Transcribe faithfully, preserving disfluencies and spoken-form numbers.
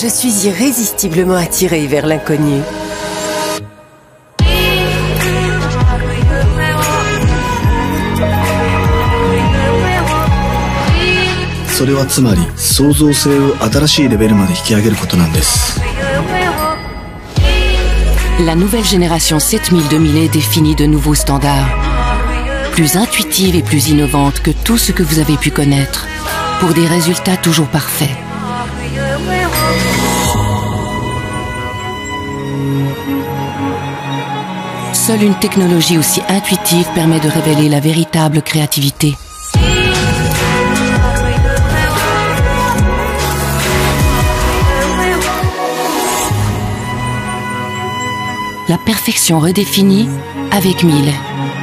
Je suis irrésistiblement attirée vers l'inconnu. それはつまり創造性を新しいレベルまで引き上げることなんです。 La nouvelle génération sept mille deux mille définit de nouveaux standards, plus intuitive et plus innovante que tout ce que vous avez pu connaître, pour des résultats toujours parfaits. Seule une technologie aussi intuitive permet de révéler la véritable créativité. La perfection redéfinie avec Miele.